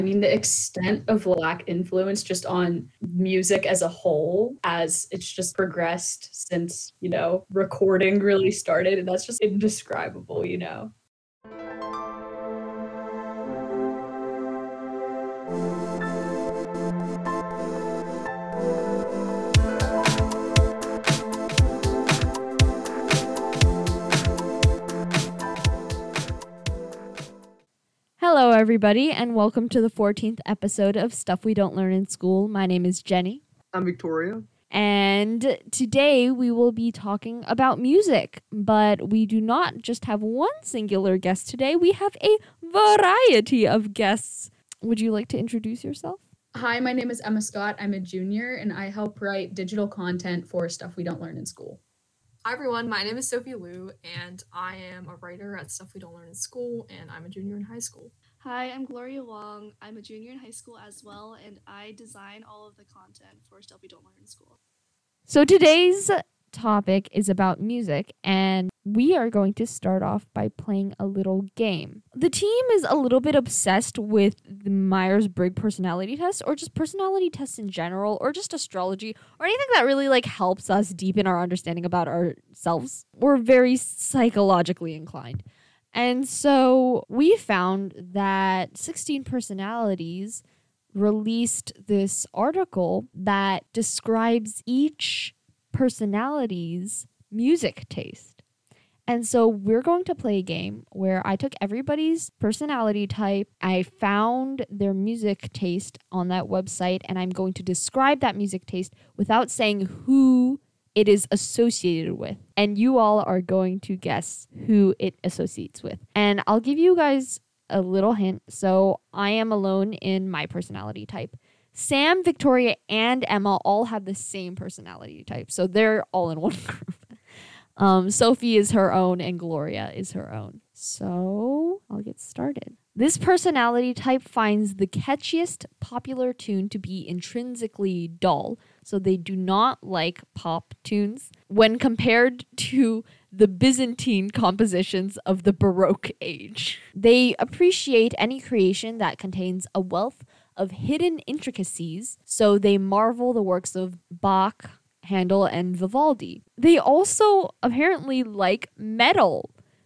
I mean, the extent of Black influence just on music as a whole, as it's just progressed since, recording really started, and that's just indescribable. Hello, everybody, and welcome to the 14th episode of Stuff We Don't Learn in School. My name is Jenny. I'm Victoria. And today we will be talking about music, but we do not just have one singular guest today. We have a variety of guests. Would you like to introduce yourself? Hi, my name is Emma Scott. I'm a junior, and I help write digital content for Stuff We Don't Learn in School. Hi everyone, my name is Sophie Liu, and I am a writer at Stuff We Don't Learn in School, and I'm a junior in high school. Hi, I'm Gloria Wong. I'm a junior in high school as well, and I design all of the content for Stuff We Don't Learn in School. So today's topic is about music, and we are going to start off by playing a little game. The team is a little bit obsessed with the Myers-Briggs personality test, or just personality tests in general, or just astrology, or anything that really helps us deepen our understanding about ourselves. We're very psychologically inclined. And so we found that 16 Personalities released this article that describes each personality's music taste. And so we're going to play a game where I took everybody's personality type, I found their music taste on that website, and I'm going to describe that music taste without saying who it is associated with. And you all are going to guess who it associates with. And I'll give you guys a little hint. So I am alone in my personality type. Sam, Victoria, and Emma all have the same personality type. So they're all in one group. Sophie is her own and Gloria is her own. So I'll get started. This personality type finds the catchiest popular tune to be intrinsically dull, so they do not like pop tunes when compared to the Byzantine compositions of the Baroque age. They appreciate any creation that contains a wealth of hidden intricacies, so they marvel the works of Bach, Handel, and Vivaldi. They also apparently like metal.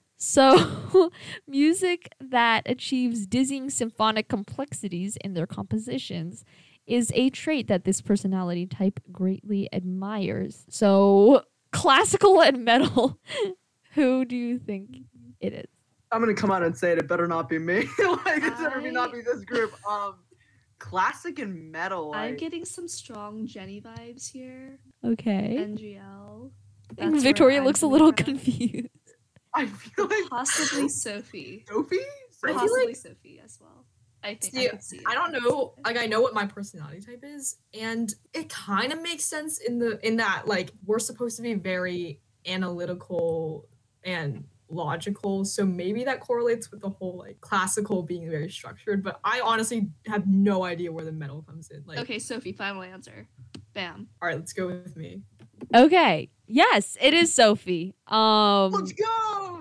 So, music that achieves dizzying symphonic complexities in their compositions is a trait that this personality type greatly admires. So, classical and metal, who do you think it is? I'm going to come out and say it better not be me. It better not be this group. Classic and metal. I'm getting some strong Jenny vibes here. Okay. NGL. Victoria looks a little confused. I feel like possibly Sophie. Sophie? Possibly Sophie as well. I think I could see it. I don't know. I know what my personality type is, and it kind of makes sense in that we're supposed to be very analytical and logical, so maybe that correlates with the whole classical being very structured. But I honestly have no idea where the metal comes in. Okay, Sophie, final answer. Bam. All right, let's go with me. Okay. Yes, it is Sophie. Let's go.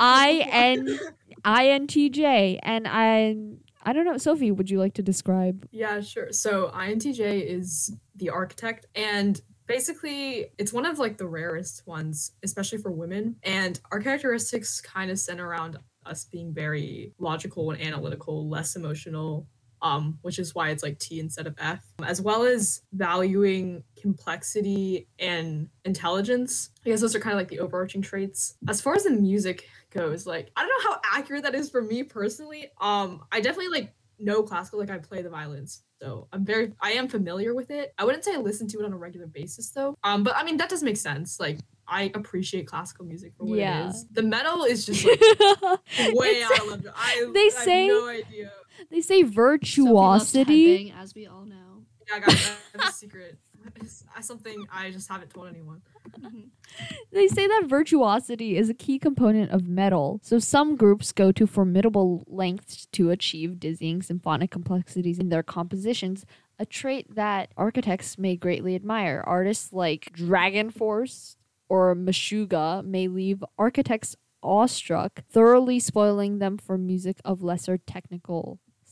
INTJ, and I don't know. Sophie, would you like to describe? Yeah, sure. So INTJ is the architect, and basically it's one of the rarest ones, especially for women. And our characteristics kind of center around us being very logical and analytical, less emotional. Which is why it's T instead of F, as well as valuing complexity and intelligence. I guess those are kind of the overarching traits. As far as the music goes, I don't know how accurate that is for me personally. I definitely know classical, I play the violins. So I am familiar with it. I wouldn't say I listen to it on a regular basis though. But I mean, that does make sense. I appreciate claessical music for what it is. The metal is just way out of left. I have no idea. They say virtuosity. Headbang, as we all know. Yeah, guys, that's a secret. It's something I just haven't told anyone. They say that virtuosity is a key component of metal, so some groups go to formidable lengths to achieve dizzying symphonic complexities in their compositions, a trait that architects may greatly admire. Artists like Dragon Force or Meshuggah may leave architects awestruck, thoroughly spoiling them for music of lesser technical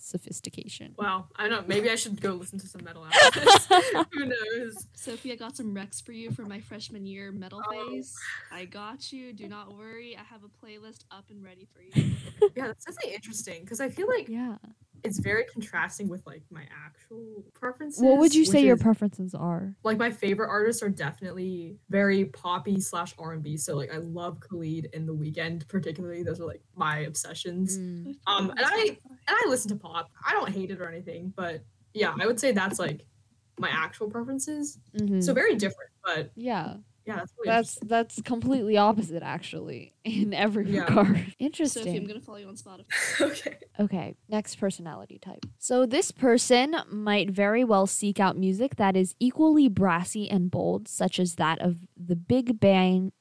sophistication. Wow, I don't know. Maybe I should go listen to some metal after this. Who knows? Sophie, I got some Rex for you for my freshman year metal Oh. phase. I got you. Do not worry. I have a playlist up and ready for you. Yeah, that's definitely interesting because I feel like Yeah. it's very contrasting with like my actual preferences. What would you which say your is, preferences are? like my favorite artists are definitely very poppy / R&B. So like I love Khalid and The Weeknd particularly. Those are like my obsessions. Mm. And I listen to pop. I don't hate it or anything, but yeah, I would say that's like my actual preferences. Mhm. So very different, but Yeah. yeah, that's really interesting. That's completely opposite actually in every Yeah. regard. Interesting. Sophie, I'm gonna follow you on Spotify. Okay. Okay, next personality type. So this person might very well seek out music that is equally brassy and bold, such as that of the big band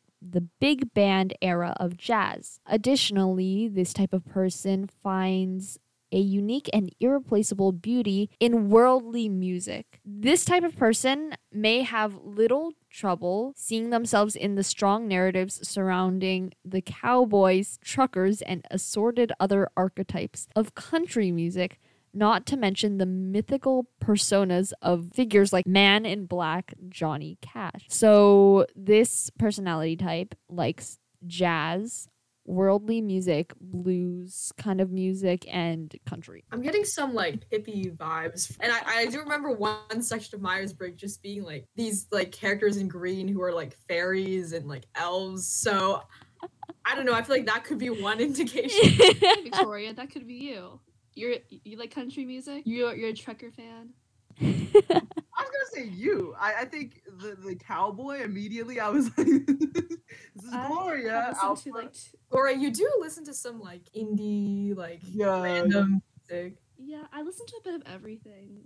era of jazz. Additionally, this type of person finds a unique and irreplaceable beauty in worldly music. This type of person may have little trouble seeing themselves in the strong narratives surrounding the cowboys, truckers, and assorted other archetypes of country music, not to mention the mythical personas of figures like Man in Black, Johnny Cash. So this personality type likes jazz, worldly music, blues kind of music, and country. I'm getting some like hippie vibes. And I do remember one section of Myers-Briggs just being like these like characters in green who are like fairies and like elves. So I don't know. I feel like that could be one indication. Hey, Victoria, that could be you. You like country music? You're a trucker fan? I was gonna say you. I think the cowboy immediately. I was like, this is Gloria. I out listen to front. like Or you do listen to some like indie, like Yeah. random music. yeah, I listen to a bit of everything.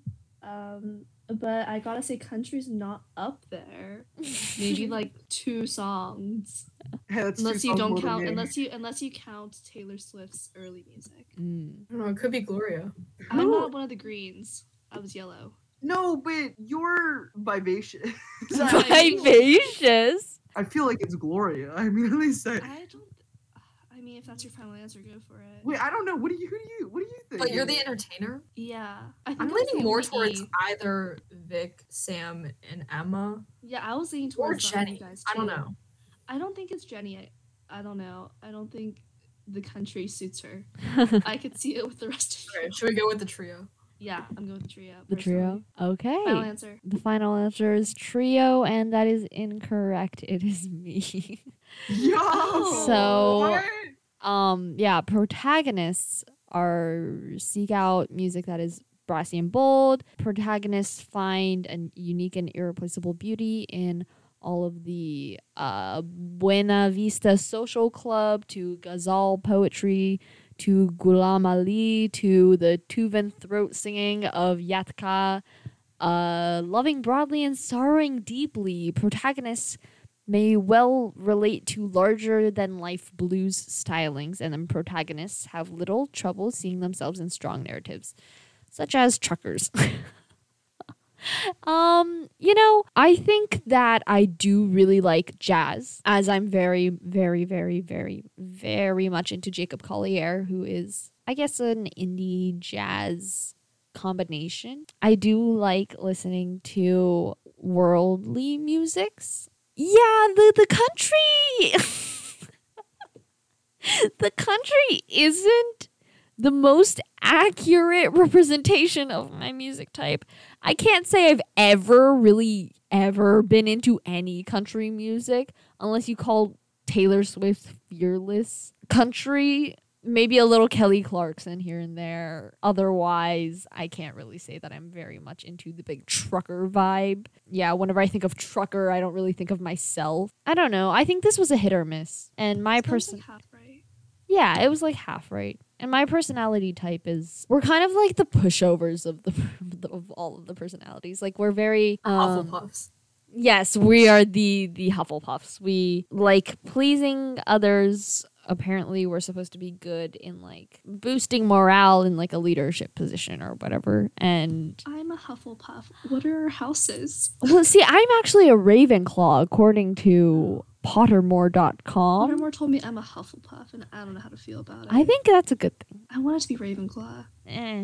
But I gotta say, country's not up there. Maybe like 2 songs, Hey, that's unless two you songs don't more than count. me. Unless you count Taylor Swift's early music. Mm. I don't know. It could be Gloria. I'm Who- not one of the greens. I was yellow. No, but you're vivacious. Vivacious. I feel like it's Gloria. I mean, at least I. I don't. I mean, if that's your final answer, go for it. Wait, I don't know. What do you think? But you're the entertainer. Yeah, I think I'm I was leaning the more only towards E. either Vic, Sam, and Emma. Yeah, I was leaning Or towards the other Jenny. guys I don't too. know. I don't think it's Jenny. I don't know. I don't think the country suits her. I could see it with the rest of you. Alright, should we go with the trio? Yeah, I'm going with the trio. The trio. personally. Okay. Final answer. The final answer is trio, and that is incorrect. It is me. Yo. So- what? Yeah, protagonists seek out music that is brassy and bold. Protagonists find a unique and irreplaceable beauty in all of the Buena Vista Social Club to Ghazal poetry to Ghulam Ali to the Tuvan throat singing of Yatka. Loving broadly and sorrowing deeply, protagonists may well relate to larger than life blues stylings, and then protagonists have little trouble seeing themselves in strong narratives, such as truckers. I think that I do really like jazz, as I'm very, very, very, very, very much into Jacob Collier, who is, I guess, an indie jazz combination. I do like listening to worldly musics. Yeah, the country the country isn't the most accurate representation of my music type. I can't say I've ever been into any country music unless you call Taylor Swift fearless country. Maybe a little Kelly Clarkson here and there. Otherwise, I can't really say that I'm very much into the big trucker vibe. Yeah, whenever I think of trucker, I don't really think of myself. I don't know. I think this was a hit or miss. And my Sounds person, like half right. yeah, it was like half right. And my personality type is we're kind of like the pushovers of of all of the personalities. Like we're very Hufflepuffs. yes, we are the Hufflepuffs. We like pleasing others. Apparently we're supposed to be good in like boosting morale in like a leadership position or whatever. And I'm a Hufflepuff. What are our houses? well, see, I'm actually a Ravenclaw according to Pottermore.com. Pottermore told me I'm a Hufflepuff, and I don't know how to feel about it. I think that's a good thing. I want it to be Ravenclaw.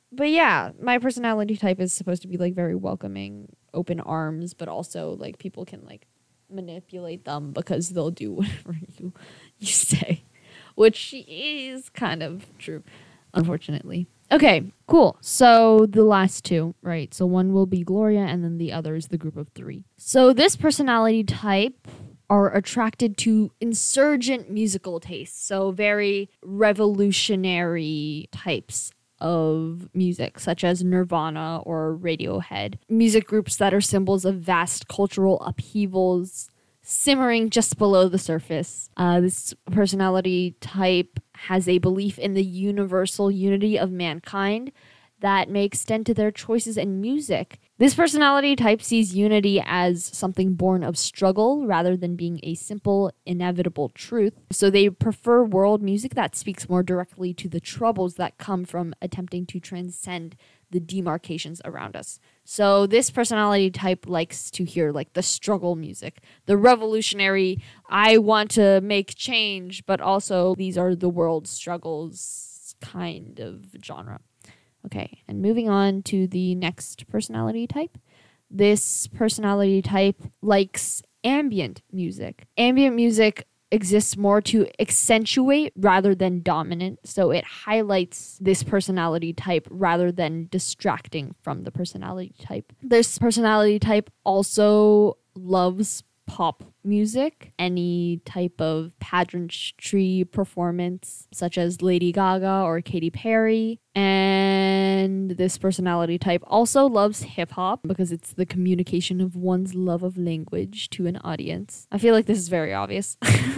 But yeah, my personality type is supposed to be like very welcoming, open arms, but also like people can like manipulate them because they'll do whatever you say, which is kind of true, unfortunately. Okay, cool. So the last two, right? So one will be Gloria, and then the other is the group of three. So this personality type are attracted to insurgent musical tastes, so very revolutionary types of music, such as Nirvana or Radiohead. Music groups that are symbols of vast cultural upheavals simmering just below the surface. This personality type has a belief in the universal unity of mankind that may extend to their choices in music. This personality type sees unity as something born of struggle rather than being a simple, inevitable truth. So they prefer world music that speaks more directly to the troubles that come from attempting to transcend the demarcations around us. So this personality type likes to hear like the struggle music, the revolutionary, I want to make change, but also these are the world struggles kind of genre. Okay, and moving on to the next personality type. This personality type likes ambient music. Ambient music exists more to accentuate rather than dominant, so it highlights this personality type rather than distracting from the personality type. This personality type also loves pop music, any type of pageantry performance, such as Lady Gaga or Katy Perry. And this personality type also loves hip hop because it's the communication of one's love of language to an audience. I feel like this is very obvious.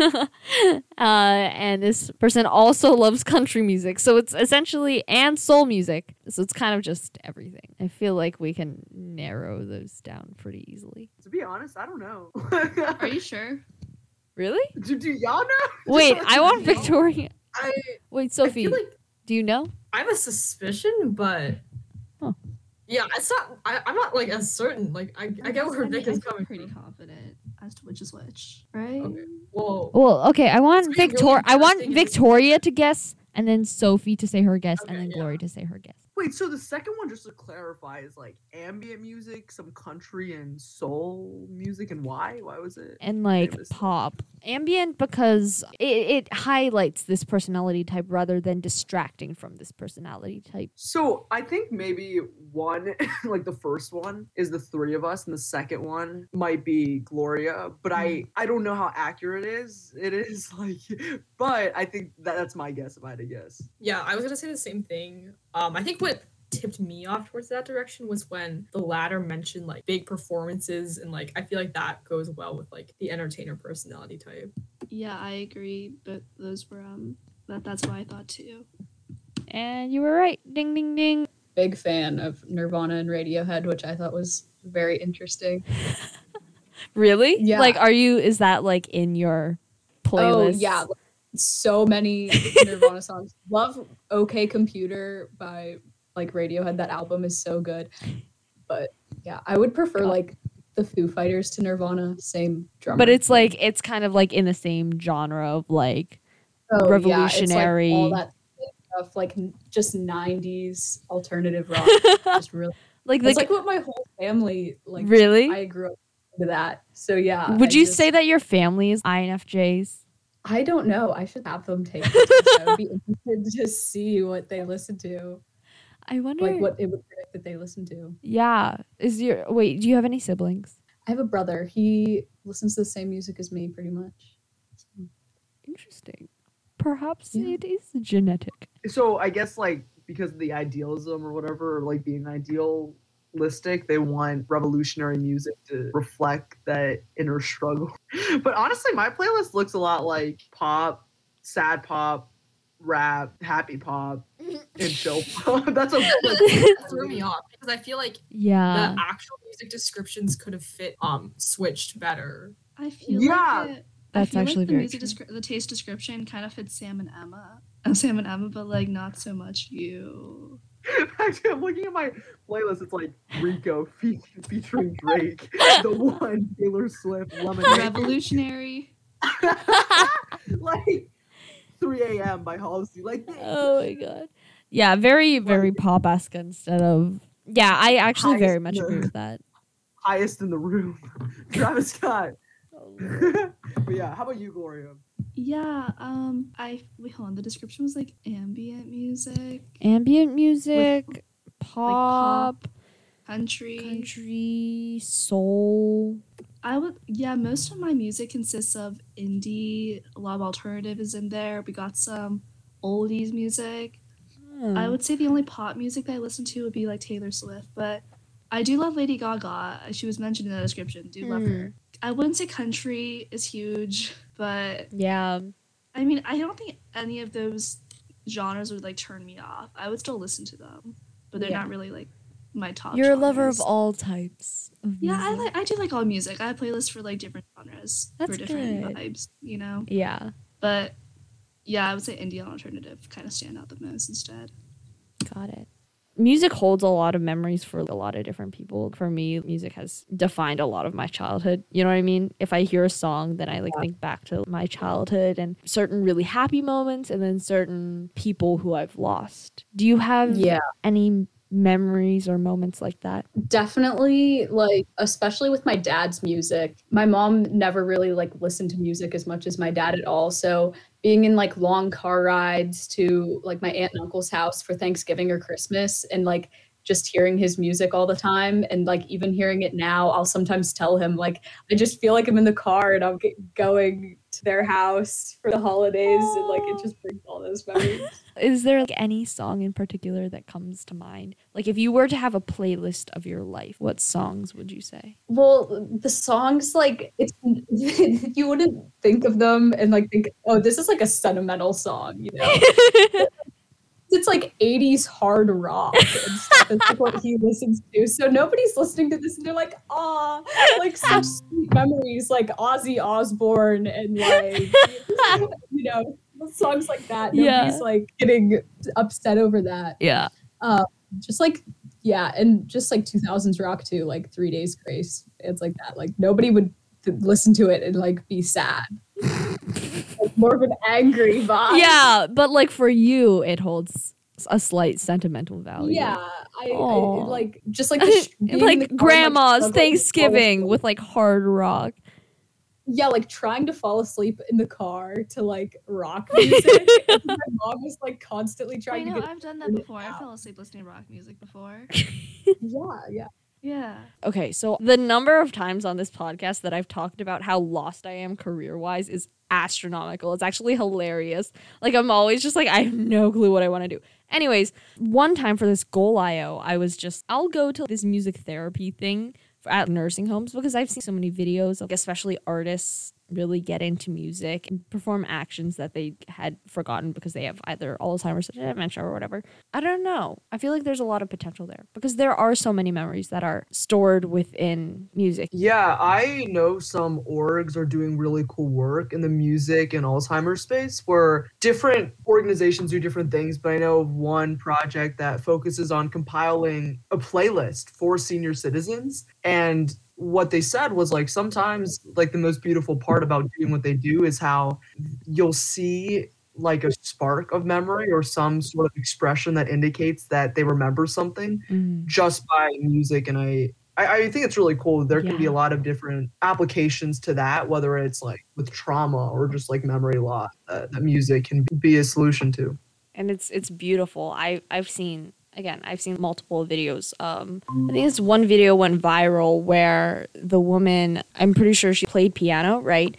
And this person also loves country music, so it's essentially and soul music. So it's kind of just everything. I feel like we can narrow those down pretty easily. To be honest, I don't know. Are you sure? Really? Do y'all know? Wait, I want Victoria. Wait, I Sophie, feel like do you know? I have a suspicion, but Huh. yeah, it's not. I'm not like as certain. Like I get where Vic is coming pretty from. confident as to which is which, right? Okay. Well, Well, okay, I want It's really I want interesting is- Victoria to guess, and then Sophie to say her guess, and Okay, then yeah. Glory to say her guess. Wait, so the second one, just to clarify, is like ambient music, some country and soul music, and why? Why was it? And like Famous. pop. Ambient because it highlights this personality type rather than distracting from this personality type. So I think maybe one, like the first one, is the three of us, and the second one might be Gloria. But I don't know how accurate it is. It is like, but I think that's my guess if I had to guess. yeah, I was gonna say the same thing. I think what tipped me off towards that direction was when the latter mentioned like big performances, and like I feel like that goes well with like the entertainer personality type. Yeah, I agree. But those were that's what I thought too. And you were right. Ding ding ding. Big fan of Nirvana and Radiohead, which I thought was very interesting. Really? Yeah. Like is that like in your playlist? Oh yeah, like, so many Nirvana songs. Love OK Computer by like Radiohead. That album is so good. But yeah, I would prefer like the Foo Fighters to Nirvana. Same drummer. But it's like it's kind of like in the same genre of like revolutionary. Yeah, it's like all that stuff, like just 90s alternative rock. Just really, like it's like what my whole family like. really? I grew up into that. So yeah. Would I you just- say that your family is INFJs? I don't know. I should have them take the test. I would be interested to see what they listen to, I wonder. like what it would predict that they listen to. Yeah. Do you have any siblings? I have a brother. He listens to the same music as me, pretty much. Interesting. Perhaps Yeah. it is genetic. So I guess like because of the idealism or whatever, or like being idealistic, they want revolutionary music to reflect that inner struggle. But honestly, my playlist looks a lot like pop, sad pop, rap, happy pop, and chill pop. That's That threw me off because I feel like Yeah. the actual music descriptions could have fit switched better. I feel Yeah, like that's I feel actually like the very music true. the taste description kind of fits Sam and Emma. Sam and Emma, but like not so much you. Actually, I'm looking at my playlist. It's like Rico featuring Drake, the one Taylor Swift, Lemonade, Revolutionary. like 3 a.m. by Halsey. Like, Oh my god. Yeah, very, very pop-esque instead of... Yeah, I actually very much Highest- agree with that. Highest in the room. Travis Scott. But yeah, how about you, Gloria? Yeah, wait, hold on. The description was like ambient music, Ambient music, pop, pop, country. country, soul. Most of my music consists of indie, a lot of alternative is in there. We got some oldies music. I would say the only pop music that I listen to would be like Taylor Swift, but I do love Lady Gaga. She was mentioned in the description. Do love her. I wouldn't say country is huge, but Yeah. I mean, I don't think any of those genres would like turn me off. I would still listen to them, but they're Yeah. not really like my top. You're a lover of genres. all types of Yeah, music. I do like all music. I have playlists for like different genres That's for different good. vibes, you know. Yeah, But yeah, I would say indie and alternative kind of stand out the most instead. got it. Music holds a lot of memories for a lot of different people. For me, music has defined a lot of my childhood. You know what I mean? If I hear a song, then I like think back to my childhood and certain really happy moments and then certain people who I've lost. Do you have Yeah. any memories or moments like that? Definitely, like, especially with my dad's music. My mom never really like listened to music as much as my dad at all. So being in like long car rides to like my aunt and uncle's house for Thanksgiving or Christmas and like just hearing his music all the time and like even hearing it now, I'll sometimes tell him like I just feel like I'm in the car and I'm going to their house for the holidays and like it just brings all those memories. Is there like any song in particular that comes to mind? Like if you were to have a playlist of your life, what songs would you say? Well, the songs like it's you wouldn't think of them and like think, oh, this is like a sentimental song, you know? It's like 80s hard rock and stuff. It's like what he listens to. So nobody's listening to this and they're like, ah, like such sweet memories, like Ozzy Osbourne and like you know, songs like that. Nobody's like getting upset over that. Yeah. Just like and just like 2000s rock too, like 3 Days Grace. It's like that. Like nobody would listen to it and like be sad. Like more of an angry vibe. Yeah, but like for you, it holds a slight sentimental value. Yeah, I Aw. like just like the being in the like car, grandma's struggling to fall Thanksgiving asleep. with like hard rock. Yeah, like trying to fall asleep in the car to like rock music. And my mom was like constantly Wait, trying no, to get I've done that turn it before. I down. fell asleep listening to rock music before. Yeah. Yeah. Okay, so the number of times on this podcast that I've talked about how lost I am career-wise is astronomical. It's actually hilarious. Like I'm always just like I have no clue what I want to do. Anyways, one time for this Goal IO, I'll go to this music therapy thing at nursing homes because I've seen so many videos of especially artists really get into music and perform actions that they had forgotten because they have either Alzheimer's or dementia or whatever. I don't know. I feel like there's a lot of potential there because there are so many memories that are stored within music. Yeah, I know some orgs are doing really cool work in the music and Alzheimer's space where different organizations do different things, but I know of one project that focuses on compiling a playlist for senior citizens. And what they said was like sometimes like the most beautiful part about doing what they do is how you'll see like a spark of memory or some sort of expression that indicates that they remember something just by music. And I think it's really cool. There can be a lot of different applications to that, whether it's like with trauma or just like memory loss that music can be a solution to. And it's beautiful. I've seen multiple videos. I think this one video went viral where the woman, I'm pretty sure she played piano, right?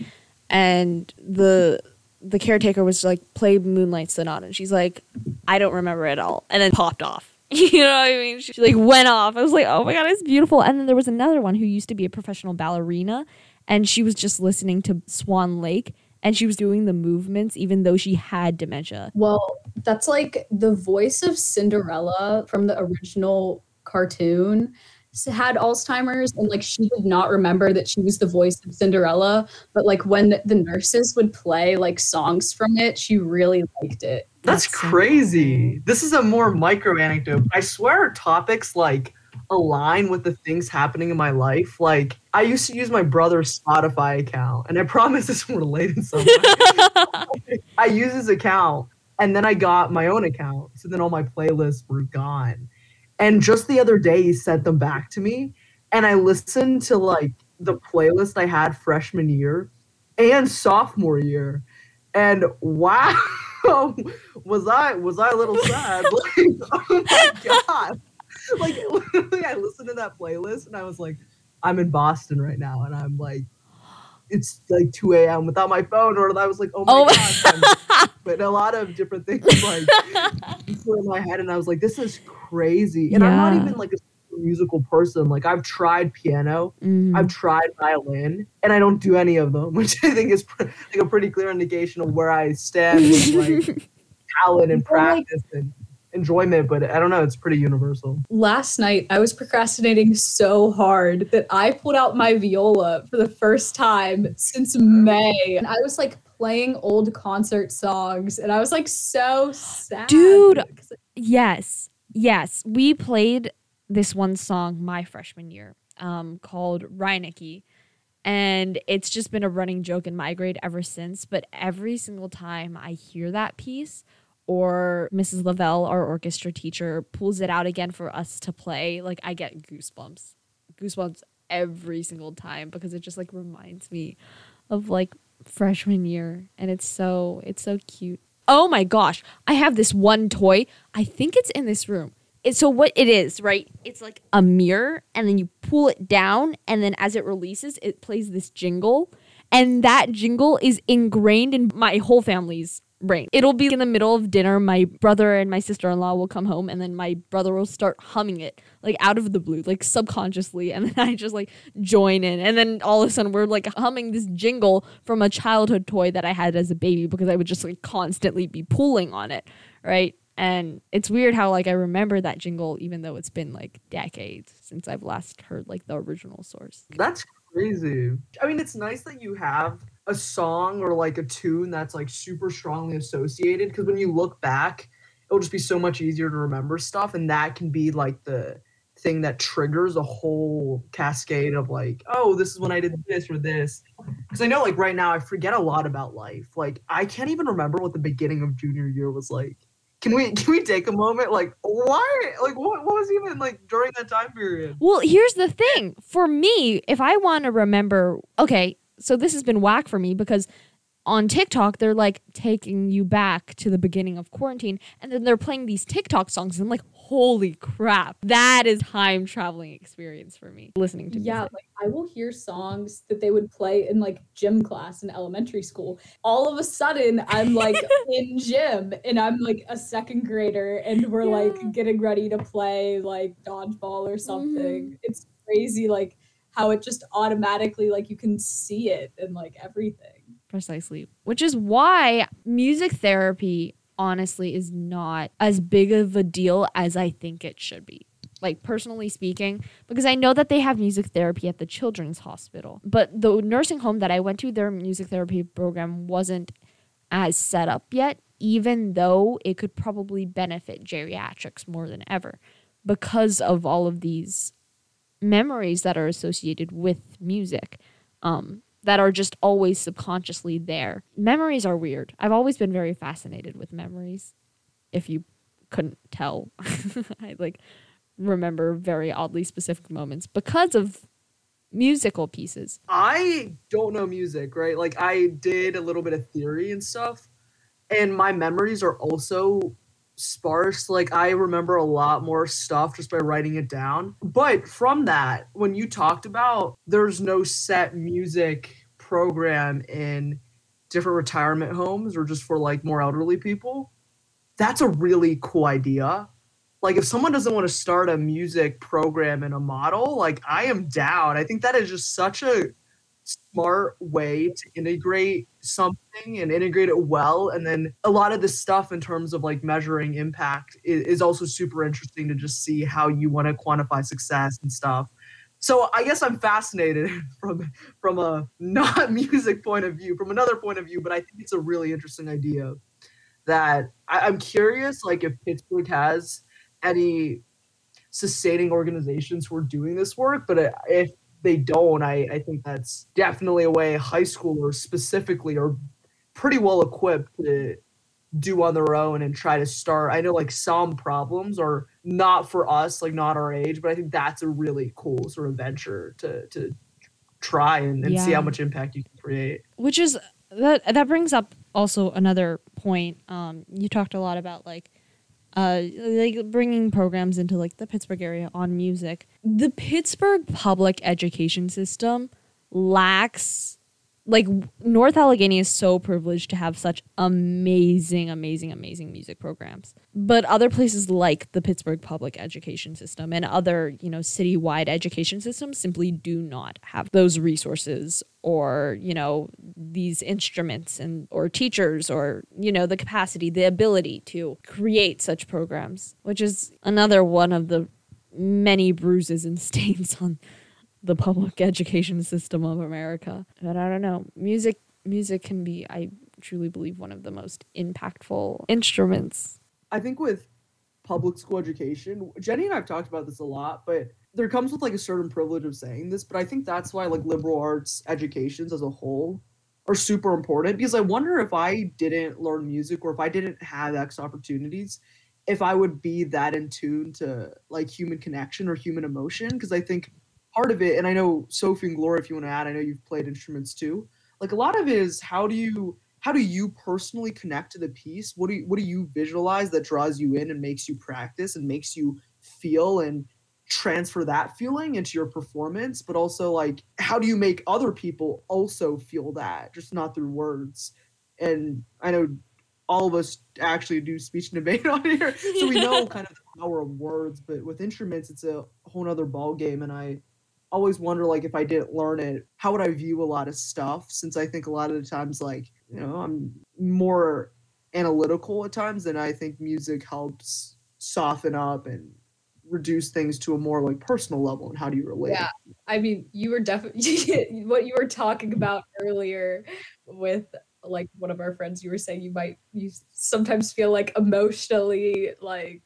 And the caretaker was like, play Moonlight Sonata. And she's like, I don't remember it all. And then popped off. You know what I mean? She like went off. I was like, oh my God, it's beautiful. And then there was another one who used to be a professional ballerina. And she was just listening to Swan Lake. And she was doing the movements even though she had dementia. Well, that's like the voice of Cinderella from the original cartoon had Alzheimer's and like she did not remember that she was the voice of Cinderella, but like when the nurses would play like songs from it, she really liked it. That's That's so crazy. This is a more micro anecdote. I swear topics like align with the things happening in my life. Like I used to use my brother's Spotify account, and I promise this will relate in some way. I use his account And then I got my own account. So then all my playlists were gone. And just the other day, he sent them back to me. And I listened to like the playlist I had freshman year and sophomore year. And wow, was I a little sad? Like, oh my God. Like literally I listened to that playlist and I was like, I'm in Boston right now. And I'm like, it's like 2 a.m. without my phone, or I was like, oh my gosh. But a lot of different things like were in my head, and I was like, this is crazy. And I'm not even like a musical person. Like I've tried piano, I've tried violin, and I don't do any of them, which I think is like a pretty clear indication of where I stand with like talent and practice and enjoyment. But I don't know, it's pretty universal. Last night I was procrastinating so hard that I pulled out my viola for the first time since May, and I was like playing old concert songs, and I was like so sad. Dude, yes, we played this one song my freshman year called Reinecke, and it's just been a running joke in my grade ever since. But every single time I hear that piece, or Mrs. Lavelle, our orchestra teacher, pulls it out again for us to play, like I get goosebumps every single time, because it just like reminds me of like freshman year, and it's so cute. Oh my gosh, I have this one toy. I think it's in this room. So what it is, right? It's like a mirror, and then you pull it down, and then as it releases, it plays this jingle, and that jingle is ingrained in my whole family's brain. It'll be in the middle of dinner. My brother and my sister-in-law will come home, and then my brother will start humming it like out of the blue, like subconsciously, and then I just like join in, and then all of a sudden we're like humming this jingle from a childhood toy that I had as a baby, because I would just like constantly be pulling on it, right? And it's weird how like I remember that jingle even though it's been like decades since I've last heard like the original source. That's crazy. I mean, it's nice that you have a song or like a tune that's like super strongly associated, because when you look back, it'll just be so much easier to remember stuff, and that can be like the thing that triggers a whole cascade of like, oh, this is when I did this or this. Because I know like right now I forget a lot about life. Like I can't even remember what the beginning of junior year was like. Can we take a moment? Like, why? Like, what was even like during that time period? Well, here's the thing. For me, if I want to remember, okay, so this has been whack for me, because on TikTok, they're like taking you back to the beginning of quarantine, and then they're playing these TikTok songs, and I'm like, holy crap, that is time traveling experience for me, listening to music. Like I will hear songs that they would play in like gym class in elementary school. All of a sudden I'm like in gym, and I'm like a second grader, and we're like getting ready to play like dodgeball or something. It's crazy like how it just automatically like you can see it and like everything. Precisely. Which is why music therapy, honestly, is not as big of a deal as I think it should be. Like, personally speaking, because I know that they have music therapy at the Children's Hospital. But the nursing home that I went to, their music therapy program wasn't as set up yet, even though it could probably benefit geriatrics more than ever because of all of these memories that are associated with music. That are just always subconsciously there. Memories are weird. I've always been very fascinated with memories. If you couldn't tell, I like remember very oddly specific moments because of musical pieces. I don't know music, right? Like I did a little bit of theory and stuff, and my memories are also sparse. Like I remember a lot more stuff just by writing it down. But from that, when you talked about there's no set music program in different retirement homes or just for like more elderly people, that's a really cool idea. Like if someone doesn't want to start a music program in a model, like I am down. I think that is just such a smart way to integrate something and integrate it well. And then a lot of this stuff in terms of like measuring impact is also super interesting to just see how you want to quantify success and stuff. So I guess I'm fascinated from a not music point of view, from another point of view, but I think it's a really interesting idea that I'm curious, like if Pittsburgh has any sustaining organizations who are doing this work, but if they don't, I think that's definitely a way high schoolers specifically are pretty well equipped to do on their own and try to start. I know like some problems are not for us, like not our age, but I think that's a really cool sort of venture to try and see how much impact you can create. Which is that brings up also another point. You talked a lot about like bringing programs into like the Pittsburgh area on music. The Pittsburgh public education system lacks, like, North Allegheny is so privileged to have such amazing music programs. But other places like the Pittsburgh public education system and other, citywide education systems simply do not have those resources or, these instruments or teachers or, the capacity, the ability to create such programs, which is another one of the many bruises and stains on the public education system of America. But I don't know. Music can be, I truly believe, one of the most impactful instruments. I think with public school education, Jenny and I have talked about this a lot, but there comes with like a certain privilege of saying this, but I think that's why like liberal arts educations as a whole are super important, because I wonder if I didn't learn music or if I didn't have X opportunities, if I would be that in tune to like human connection or human emotion. Because I think part of it, and I know Sophie and Gloria, if you want to add, I know you've played instruments too. Like a lot of it is how do you personally connect to the piece? What do you visualize that draws you in and makes you practice and makes you feel and transfer that feeling into your performance? But also like how do you make other people also feel that, just not through words? And I know all of us actually do speech and debate on here, so we know kind of the power of words. But with instruments, it's a whole nother ball game, and I always wonder, like, if I didn't learn it, how would I view a lot of stuff? Since I think a lot of the times, like, I'm more analytical at times, and I think music helps soften up and reduce things to a more like personal level. And how do you relate? Yeah, I mean, you were definitely what you were talking about earlier with like one of our friends. You were saying you sometimes feel like emotionally like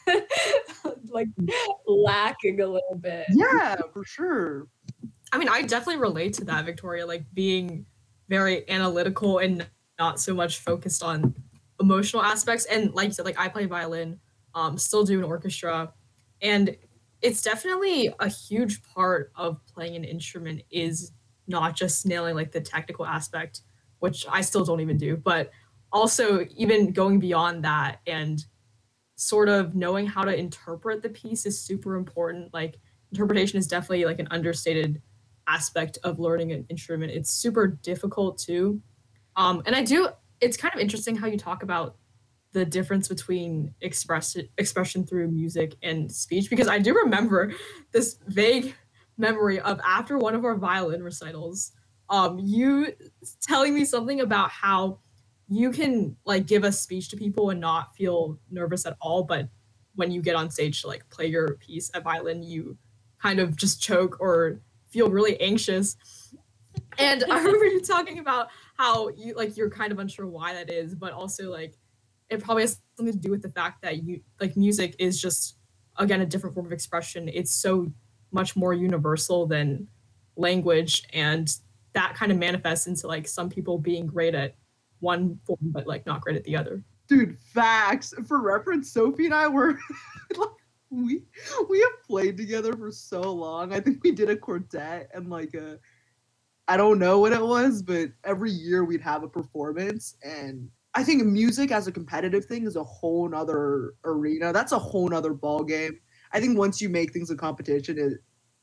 like lacking a little bit. Yeah, for sure. I mean, I definitely relate to that, Victoria, like being very analytical and not so much focused on emotional aspects. And like you said, like I play violin, still do an orchestra, and it's definitely a huge part of playing an instrument is not just nailing like the technical aspect, which I still don't even do, but also even going beyond that and sort of knowing how to interpret the piece is super important. Like interpretation is definitely like an understated aspect of learning an instrument. It's super difficult too. And it's kind of interesting how you talk about the difference between expression through music and speech, because I do remember this vague memory of after one of our violin recitals, you telling me something about how you can like give a speech to people and not feel nervous at all, but when you get on stage to like play your piece at violin, you kind of just choke or feel really anxious. And I remember you talking about how you're kind of unsure why that is, but also like it probably has something to do with the fact that you like music is just, again, a different form of expression. It's so much more universal than language, and that kind of manifests into like some people being great at one form but like not great at the other. Dude, facts. For reference, Sophie and I were like, we have played together for so long. I think we did a quartet and like I don't know what it was, but every year we'd have a performance. And I think music as a competitive thing is a whole nother arena. That's a whole nother ball game. I think once you make things a competition,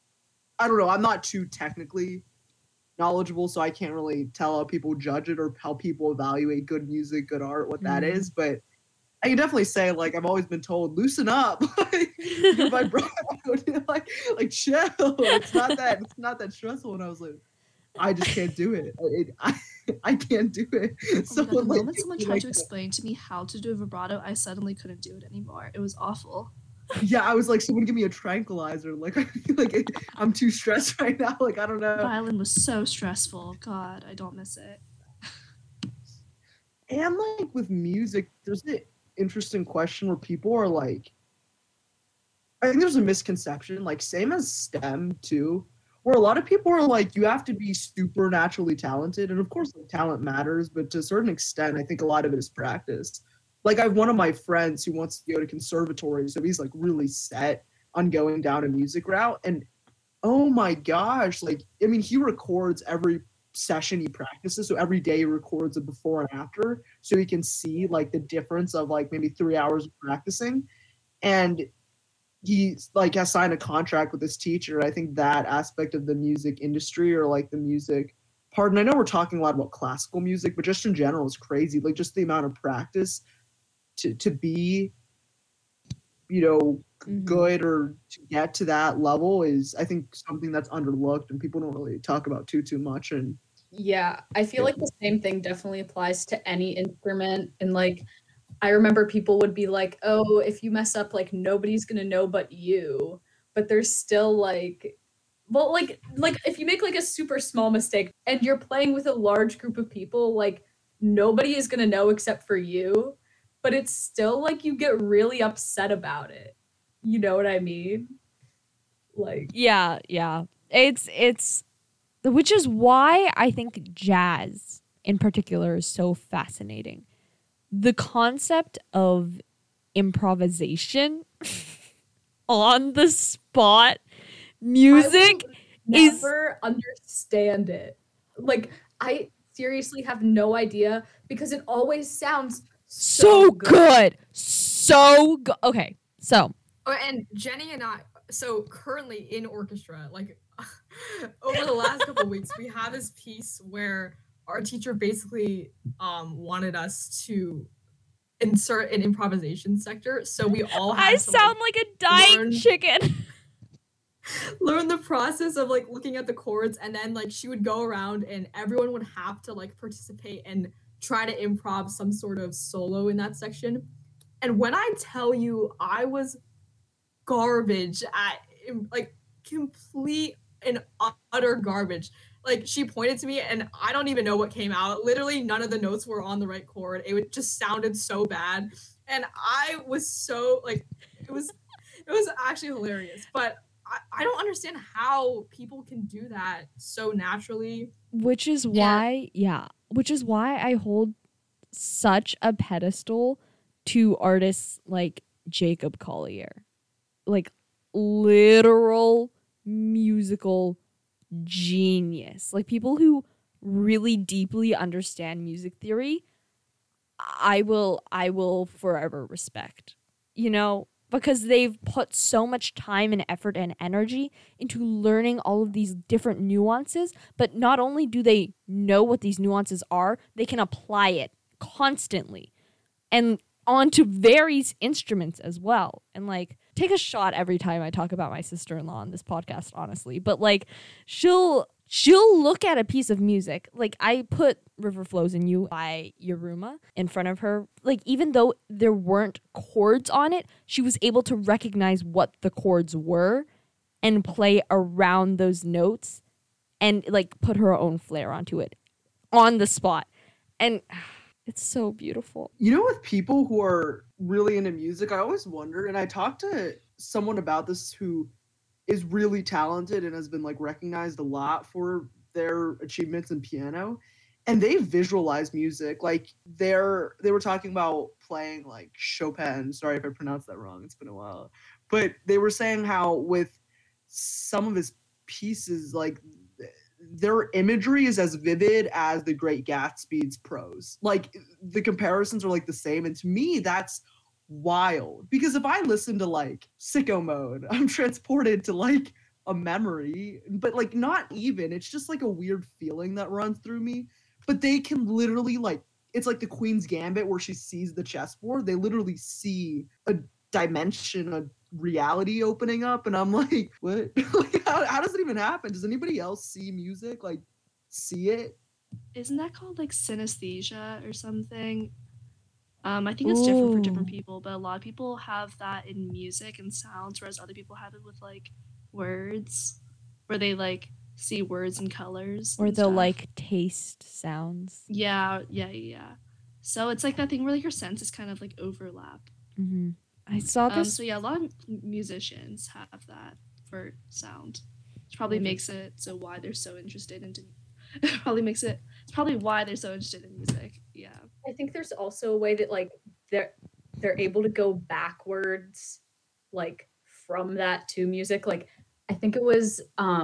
I don't know, I'm not too technically knowledgeable, so I can't really tell how people judge it or how people evaluate good music, good art, what that is. But I can definitely say, like, I've always been told, loosen up. Like, you're my brother. like chill. It's not that stressful. And I was like, I just can't do it. I can't do it. So the moment someone tried to explain to me how to do a vibrato, I suddenly couldn't do it anymore. It was awful. Yeah, I was like, someone give me a tranquilizer. Like I'm too stressed right now. Like, I don't know. Violin was so stressful. God, I don't miss it. And like with music, there's an interesting question where people are like, I think there's a misconception, like same as STEM too, where a lot of people are like, you have to be supernaturally talented. And of course, like, talent matters, but to a certain extent, I think a lot of it is practice. Like, I have one of my friends who wants to go to conservatory, so he's like really set on going down a music route. And oh my gosh, like, I mean, he records every session he practices. So every day he records a before and after, so he can see like the difference of like maybe 3 hours of practicing. And he like has signed a contract with this teacher. I think that aspect of the music industry, or like the music part, and I know we're talking a lot about classical music, but just in general is crazy. Like, just the amount of practice to be, you know, good, or to get to that level is, I think, something that's underlooked and people don't really talk about too much. And yeah, I feel like the same thing definitely applies to any instrument. And like, I remember people would be like, oh, if you mess up, like, nobody's gonna know but you. But there's still like, well, like if you make like a super small mistake and you're playing with a large group of people, like, nobody is gonna know except for you. But it's still like you get really upset about it. You know what I mean? Like, yeah. It's which is why I think jazz in particular is so fascinating. The concept of improvisation on the spot music is never understand it. Like, I seriously have no idea, because it always sounds so good. So good. Okay, so. Oh, and Jenny and I, so currently in orchestra, like over the last couple of weeks, we have this piece where our teacher basically wanted us to insert an improvisation sector. So we all had I sound like a dying chicken. Learn the process of like looking at the chords, and then like she would go around and everyone would have to like participate and try to improv some sort of solo in that section. And when I tell you, I was garbage at, like, complete and utter garbage. Like, she pointed to me and I don't even know what came out. Literally none of the notes were on the right chord. It just sounded so bad. And I was so like, it was actually hilarious. But I don't understand how people can do that so naturally. Which is why I hold such a pedestal to artists like Jacob Collier. Like, literal musical genius. Like, people who really deeply understand music theory, I will forever respect. You know, because they've put so much time and effort and energy into learning all of these different nuances, but not only do they know what these nuances are, they can apply it constantly and onto various instruments as well. And like, take a shot every time I talk about my sister-in-law on this podcast, honestly, but like, she'll look at a piece of music. Like, I put River Flows in You by Yuruma in front of her. Like, even though there weren't chords on it, she was able to recognize what the chords were and play around those notes and like put her own flair onto it on the spot. And it's so beautiful. You know, with people who are really into music, I always wonder, and I talked to someone about this who is really talented and has been like recognized a lot for their achievements in piano, and they visualize music. Like, they were talking about playing like Chopin. Sorry if I pronounced that wrong, it's been a while. But they were saying how with some of his pieces, like, their imagery is as vivid as the Great Gatsby's prose. Like, the comparisons are like the same, and to me that's wild, because if I listen to like Sicko Mode, I'm transported to like a memory, but like, not even, it's just like a weird feeling that runs through me. But they can literally, like, it's like the Queen's Gambit where she sees the chessboard. They literally see a dimension, a reality opening up, and I'm like, what? Like, how does it even happen? Does anybody else see music, like, see it? Isn't that called like synesthesia or something? I think it's different for different people, but a lot of people have that in music and sounds, whereas other people have it with like words, where they like see words and colors. Or and they'll stuff. like taste sounds. Yeah. So it's like that thing where like your senses kind of like overlap. I saw this. So yeah, a lot of musicians have that for sound. which probably makes it so why they're so interested in it's probably why they're so interested in music. Yeah. I think there's also a way that like they're able to go backwards like from that to music. Like I think it was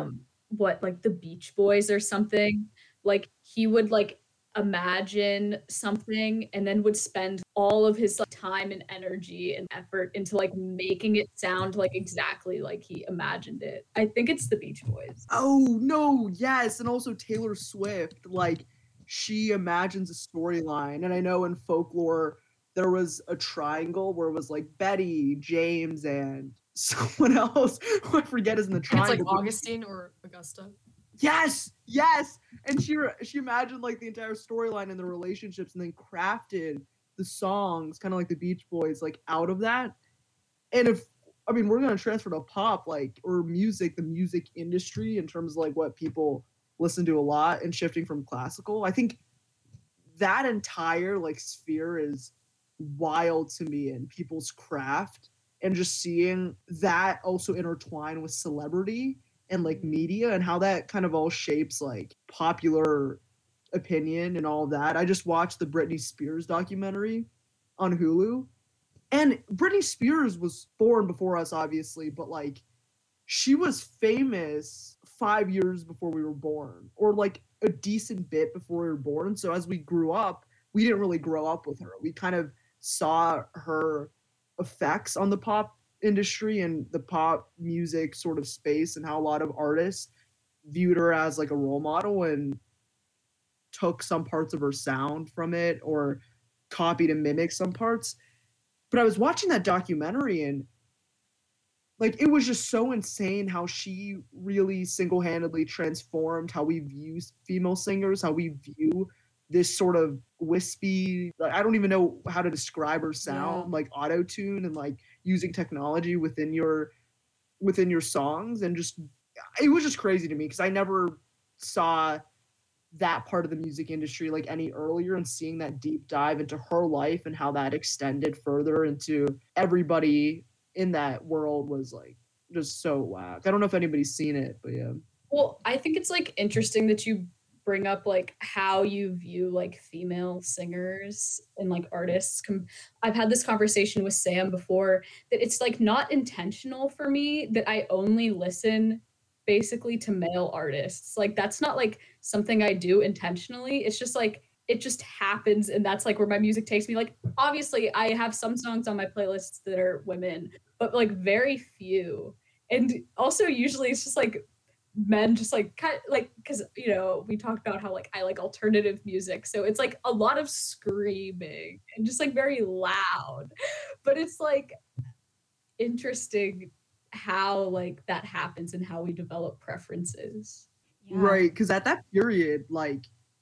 like the Beach Boys or something. Like he would like imagine something and then would spend all of his like, time and energy and effort into like making it sound like exactly like he imagined it. I think it's the Beach Boys. Oh no, yes, and also Taylor Swift, like she imagines a storyline, and I know in folklore there was a triangle where it was like Betty, James, and someone else who I forget is in the It's triangle. like Augustine or Augusta. Yes, and she imagined like the entire storyline and the relationships, and then crafted the songs, kind of like the Beach Boys, like out of that. And we're gonna transfer to pop, like or music, the music industry in terms of like what people listen to a lot, and shifting from classical. I think that entire like sphere is wild to me in people's craft, and just seeing that also intertwine with celebrity and like media and how that kind of all shapes like popular opinion and all of that. I just watched the Britney Spears documentary on Hulu, and Britney Spears was born before us, obviously, but like she was famous 5 years before we were born, or like a decent bit before we were born. So as we grew up, we didn't really grow up with her. We kind of saw her effects on the pop industry and the pop music sort of space, and how a lot of artists viewed her as like a role model and took some parts of her sound from it or copied and mimicked some parts. But I was watching that documentary, and like it was just so insane how she really single-handedly transformed how we view female singers, how we view this sort of wispy, like, I don't even know how to describe her sound, like auto-tune and like using technology within your songs. And just it was just crazy to me because I never saw that part of the music industry like any earlier, and seeing that deep dive into her life and how that extended further into everybody in that world was like just so whack. I don't know if anybody's seen it, but yeah. Well, I think it's like interesting that you bring up like how you view like female singers and like artists. I've had this conversation with Sam before that it's like not intentional for me that I only listen basically to male artists. Like that's not like something I do intentionally. It's just like it just happens, and that's like where my music takes me. Like obviously I have some songs on my playlists that are women, but like very few. And also usually it's just like men just like kind of, like, because you know we talked about how like I like alternative music, so it's like a lot of screaming and just like very loud, but it's like interesting how like that happens and how we develop preferences. Right, because at that period like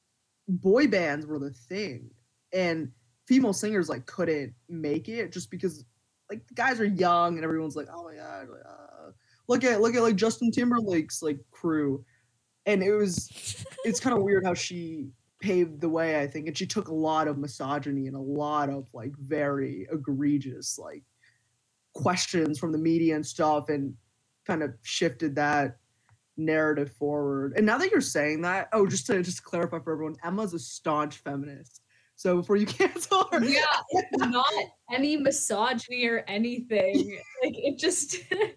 boy bands were the thing, and female singers like couldn't make it just because like the guys are young and everyone's like, oh my god, look at like Justin Timberlake's like crew. And it's kind of weird how she paved the way, I think, and she took a lot of misogyny and a lot of like very egregious like questions from the media and stuff, and kind of shifted that narrative forward. And now that you're saying that, just to clarify for everyone, Emma's a staunch feminist. So before you cancel her, yeah, it's not any misogyny or anything. Like it just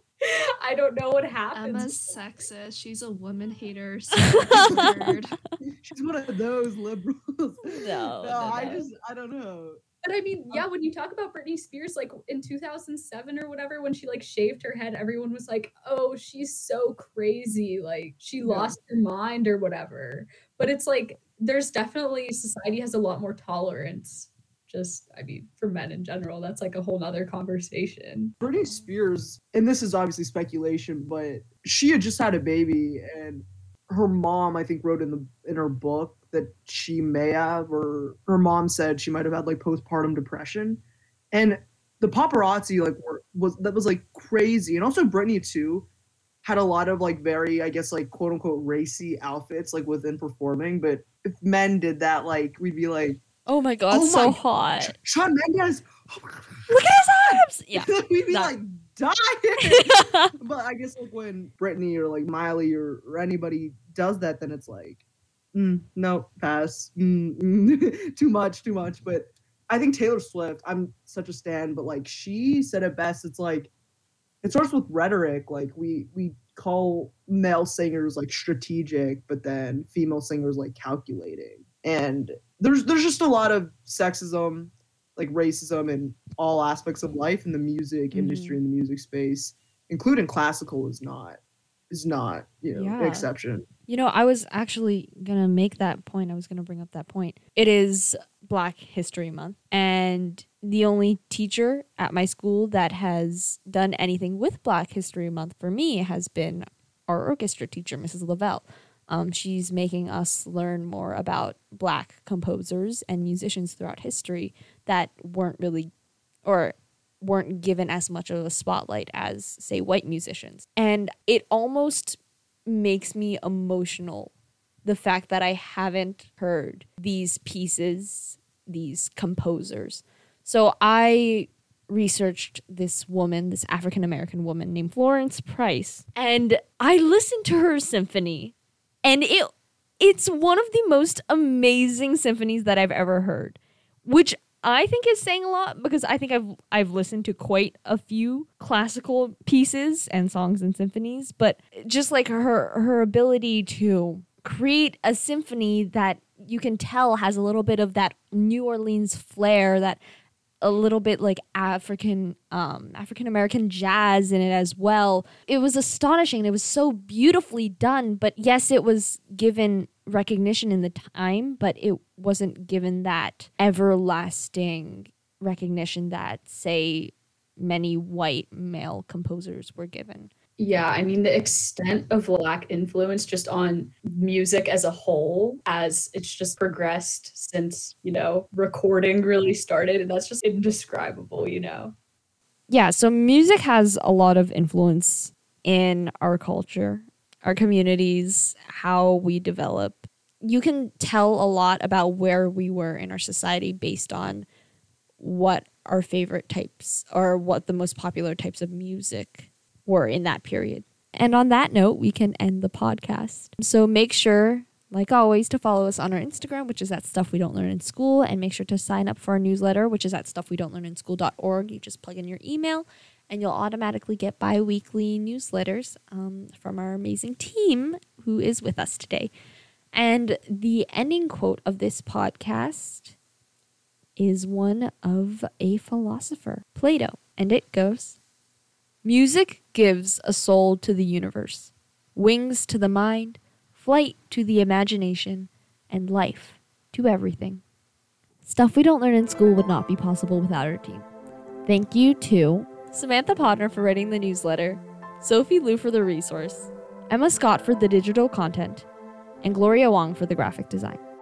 I don't know what happens. Emma's sexist. She's a woman hater. She's one of those liberals. No, I don't know. But I mean, yeah, when you talk about Britney Spears, like in 2007 or whatever, when she like shaved her head, everyone was like, oh, she's so crazy. Like she lost her mind or whatever. But it's like, there's definitely, society has a lot more tolerance. Just, I mean, for men in general, that's like a whole nother conversation. Britney Spears, and this is obviously speculation, but she had just had a baby, and her mom, I think, wrote in her book that she may have, or her mom said she might have had like postpartum depression, and the paparazzi like was like crazy. And also Britney too had a lot of like very, I guess, like quote unquote racy outfits like within performing. But if men did that, like we'd be like, oh my god, so hot. Shawn Mendes, look at his abs. Yeah, we'd be like dying. But I guess like when Britney or like Miley or anybody does that, then it's like, no, pass. Too much. But I think Taylor Swift, I'm such a stan, but like she said it best. It's like, it starts with rhetoric. Like we call male singers like strategic, but then female singers like calculating. And there's just a lot of sexism, like racism in all aspects of life in the music industry, in the music space, including classical is not, an exception. You know, I was actually going to make that point. I was going to bring up that point. It is Black History Month, and the only teacher at my school that has done anything with Black History Month for me has been our orchestra teacher, Mrs. Lavelle. She's making us learn more about Black composers and musicians throughout history that weren't given as much of a spotlight as, say, white musicians. And it almost makes me emotional, the fact that I haven't heard these pieces, these composers. So I researched this woman, this African-American woman named Florence Price, and I listened to her symphony, and it's one of the most amazing symphonies that I've ever heard, which I think is saying a lot because I think I've listened to quite a few classical pieces and songs and symphonies, but just like her ability to create a symphony that you can tell has a little bit of that New Orleans flair, that a little bit like African American jazz in it as well. It was astonishing. It was so beautifully done, but yes, it was given recognition in the time, but it wasn't given that everlasting recognition that, say, many white male composers were given. Yeah, I mean, the extent of Black influence just on music as a whole, as it's just progressed since, recording really started, and that's just indescribable, Yeah, so music has a lot of influence in our culture, our communities, how we develop. You can tell a lot about where we were in our society based on what our favorite types or what the most popular types of music were in that period. And on that note, we can end the podcast. So make sure, like always, to follow us on our Instagram, which is at Stuff We Don't Learn in School, and make sure to sign up for our newsletter, which is at stuffwedon'tlearninschool.org. You just plug in your email, and you'll automatically get bi-weekly newsletters from our amazing team who is with us today. And the ending quote of this podcast is one of a philosopher, Plato, and it goes, "Music gives a soul to the universe, wings to the mind, flight to the imagination, and life to everything." Stuff We Don't Learn in School would not be possible without our team. Thank you to Samantha Podner for writing the newsletter, Sophie Liu for the resource, Emma Scott for the digital content, and Gloria Wong for the graphic design.